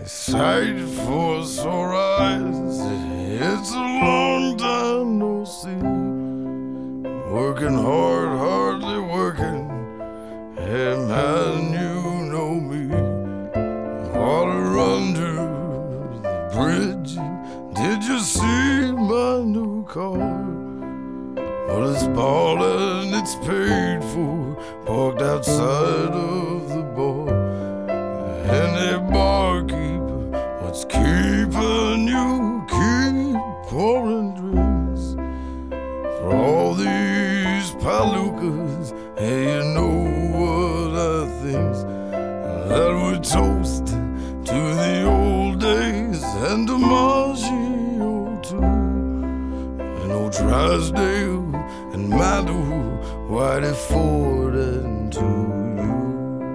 Sight for sore eyes, it's a long time no see. Working hard, hardly working. Hey man, you know me. Water under the bridge. Did you see my new car? Well, it's bought and it's paid for, parked outside of the bar. And a barkeeper, what's keeping you? Keep pouring drinks for all these palookas. Hey, you know what I think? That we toast to the old days and DiMaggio too. And old Drysdale and Madu, Whitey Ford and to you.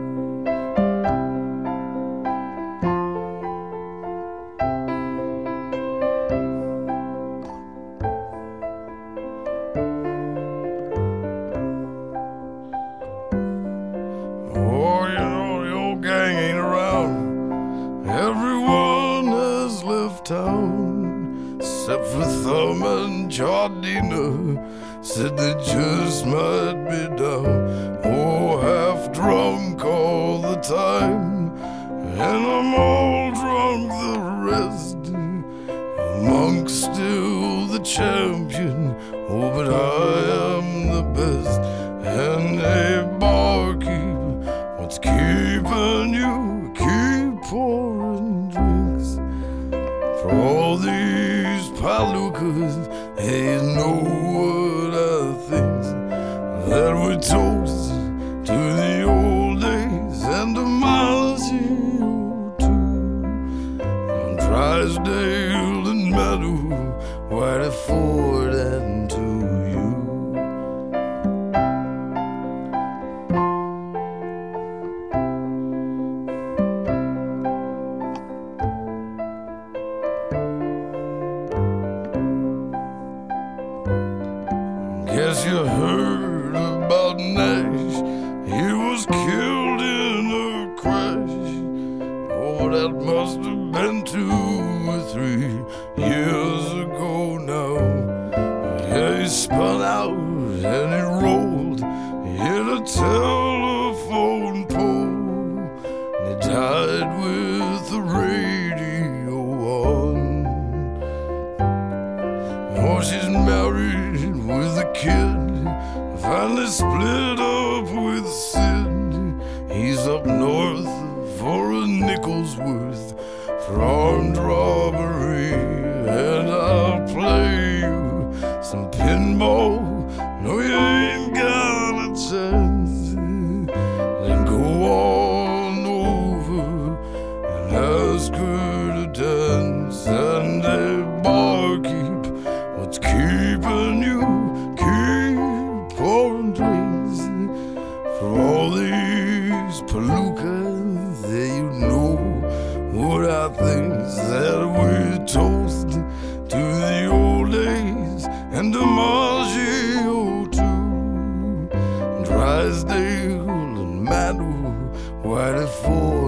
Oh, you know the old gang ain't around. Everyone has left town except for Thumb and Jardina. Said they just might be down. Oh, half drunk all the time, and I'm all drunk the rest. Monk's still the champion, oh, but I am the best. And a barkeep, what's keeping you? Keep pouring drinks for all these palookas. Hey, you know what I think? That we toast to the old days and DiMaggio too. On Drysdale and Madu, Whitey Ford and to you. Guess you heard about Nash. He was killed in a crash. Oh, that must have been 2 or 3 years ago now. Yeah, he spun out and he rolled, hit a telephone pole, and he died with the radio on. Oh, she's married with a kid, finally split up with Sid. He's up north for a nickel's worth for armed robbery. And I'll play you some pinball, no you ain't got a chance. Then go on over and ask her to dance. And a barkeep, what's keeping you? Keep pouring drinks for all these palookas. There you know what I think, that we toast to the old days and DiMaggio too. Drysdale and Madu, Whitey Ford